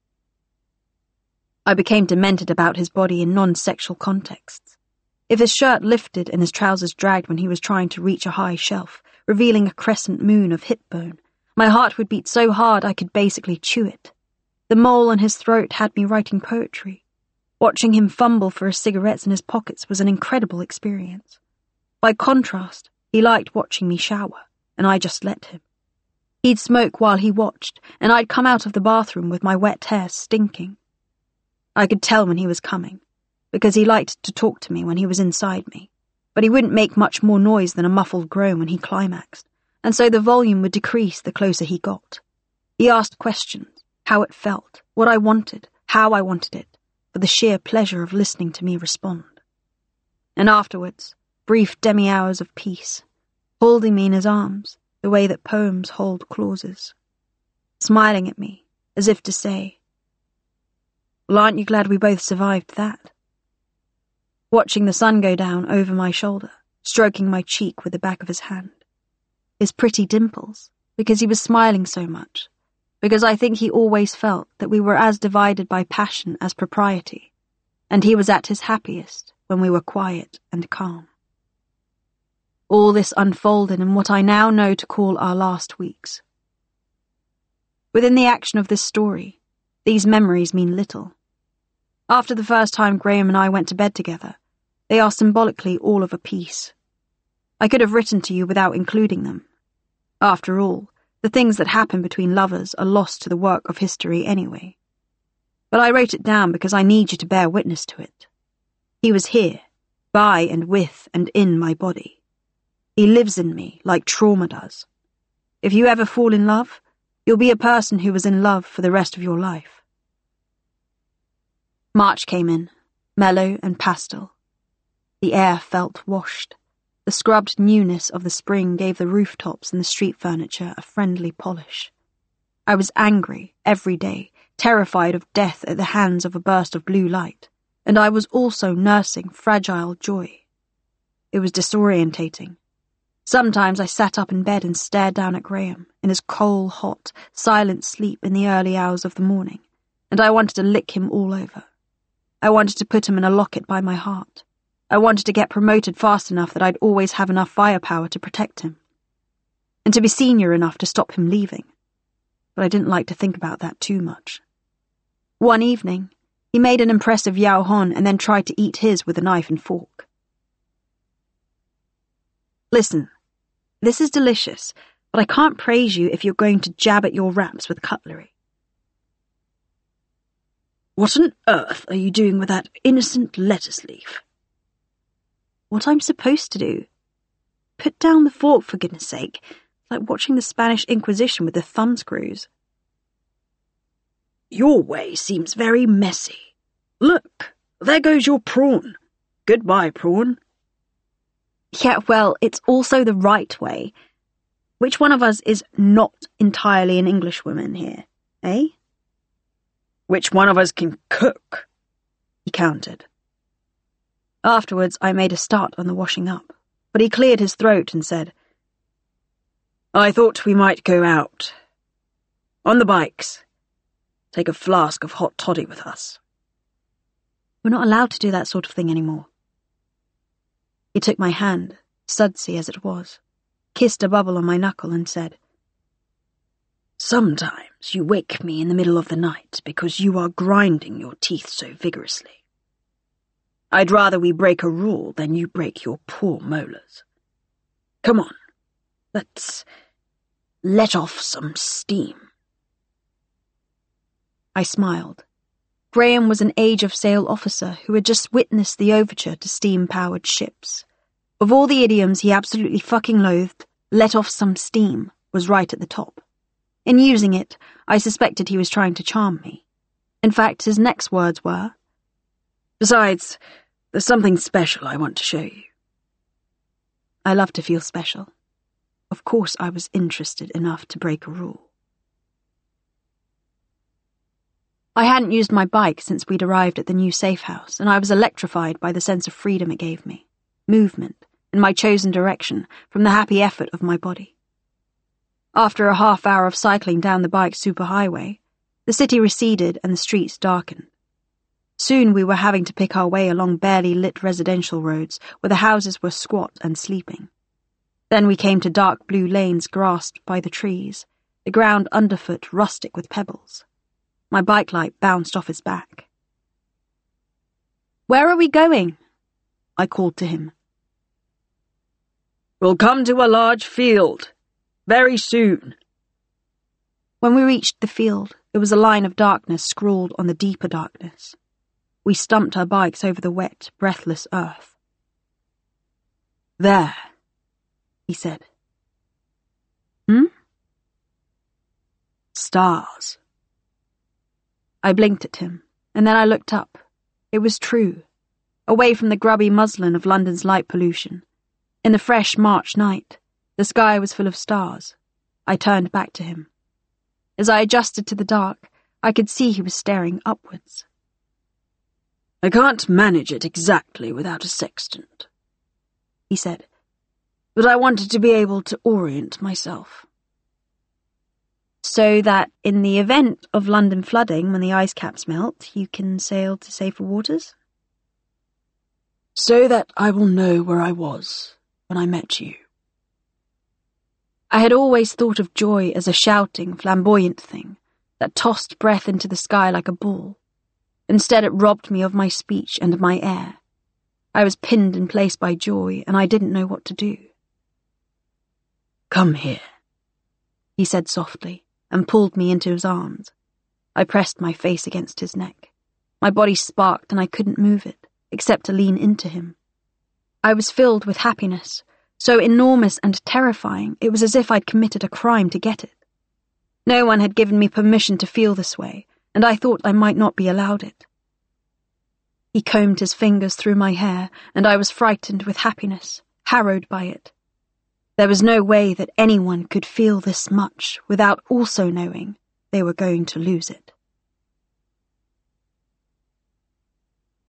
I became demented about his body in non-sexual contexts. If his shirt lifted and his trousers dragged when he was trying to reach a high shelf, revealing a crescent moon of hip bone, my heart would beat so hard I could basically chew it. The mole on his throat had me writing poetry. Watching him fumble for his cigarettes in his pockets was an incredible experience. By contrast, he liked watching me shower, and I just let him. He'd smoke while he watched, and I'd come out of the bathroom with my wet hair stinking. I could tell when he was coming, because he liked to talk to me when he was inside me, but he wouldn't make much more noise than a muffled groan when he climaxed, and so the volume would decrease the closer he got. He asked questions, how it felt, what I wanted, how I wanted it, for the sheer pleasure of listening to me respond. And afterwards, brief demi-hours of peace, holding me in his arms, the way that poems hold clauses, smiling at me, as if to say, "Well, aren't you glad we both survived that?" Watching the sun go down over my shoulder, stroking my cheek with the back of his hand. His pretty dimples, because he was smiling so much, because I think he always felt that we were as divided by passion as propriety, and he was at his happiest when we were quiet and calm. All this unfolded in what I now know to call our last weeks. Within the action of this story, these memories mean little. After the first time Graham and I went to bed together, they are symbolically all of a piece. I could have written to you without including them. After all, the things that happen between lovers are lost to the work of history anyway. But I wrote it down because I need you to bear witness to it. He was here, by and with and in my body. He lives in me like trauma does. If you ever fall in love, you'll be a person who was in love for the rest of your life. March came in, mellow and pastel. The air felt washed. The scrubbed newness of the spring gave the rooftops and the street furniture a friendly polish. I was angry every day, terrified of death at the hands of a burst of blue light, and I was also nursing fragile joy. It was disorientating. Sometimes I sat up in bed and stared down at Graham, in his coal-hot, silent sleep in the early hours of the morning, and I wanted to lick him all over. I wanted to put him in a locket by my heart. I wanted to get promoted fast enough that I'd always have enough firepower to protect him, and to be senior enough to stop him leaving. But I didn't like to think about that too much. One evening, he made an impressive Yao Hon and then tried to eat his with a knife and fork. Listen, this is delicious, but I can't praise you if you're going to jab at your wraps with cutlery. What on earth are you doing with that innocent lettuce leaf? What I'm supposed to do. Put down the fork, for goodness sake. It's like watching the Spanish Inquisition with the thumbscrews. Your way seems very messy. Look, there goes your prawn. Goodbye, prawn. Yeah, well, it's also the right way. Which one of us is not entirely an Englishwoman here, eh? Which one of us can cook? He countered. Afterwards, I made a start on the washing up, but he cleared his throat and said, I thought we might go out. On the bikes. Take a flask of hot toddy with us. We're not allowed to do that sort of thing anymore. He took my hand, sudsy as it was, kissed a bubble on my knuckle and said, Sometimes you wake me in the middle of the night because you are grinding your teeth so vigorously. I'd rather we break a rule than you break your poor molars. Come on, let's let off some steam. I smiled. Graham was an age-of-sail officer who had just witnessed the overture to steam-powered ships. Of all the idioms he absolutely fucking loathed, let off some steam was right at the top. In using it, I suspected he was trying to charm me. In fact, his next words were, Besides, there's something special I want to show you. I love to feel special. Of course I was interested enough to break a rule. I hadn't used my bike since we'd arrived at the new safe house, and I was electrified by the sense of freedom it gave me, movement, in my chosen direction from the happy effort of my body. After a half hour of cycling down the bike superhighway, the city receded and the streets darkened. Soon we were having to pick our way along barely lit residential roads where the houses were squat and sleeping. Then we came to dark blue lanes grasped by the trees, the ground underfoot rustic with pebbles. My bike light bounced off his back. Where are we going? I called to him. We'll come to a large field. Very soon. When we reached the field, there was a line of darkness scrawled on the deeper darkness. We stumped our bikes over the wet, breathless earth. There, he said. Hmm? Stars. I blinked at him, and then I looked up. It was true. Away from the grubby muslin of London's light pollution. In the fresh March night, the sky was full of stars. I turned back to him. As I adjusted to the dark, I could see he was staring upwards. I can't manage it exactly without a sextant, he said, but I wanted to be able to orient myself. So that in the event of London flooding when the ice caps melt, you can sail to safer waters? So that I will know where I was when I met you. I had always thought of joy as a shouting, flamboyant thing that tossed breath into the sky like a ball. Instead, it robbed me of my speech and my air. I was pinned in place by joy, and I didn't know what to do. Come here, he said softly, and pulled me into his arms. I pressed my face against his neck. My body sparked, and I couldn't move it, except to lean into him. I was filled with happiness, so enormous and terrifying, it was as if I'd committed a crime to get it. No one had given me permission to feel this way, and I thought I might not be allowed it. He combed his fingers through my hair, and I was frightened with happiness, harrowed by it. There was no way that anyone could feel this much without also knowing they were going to lose it.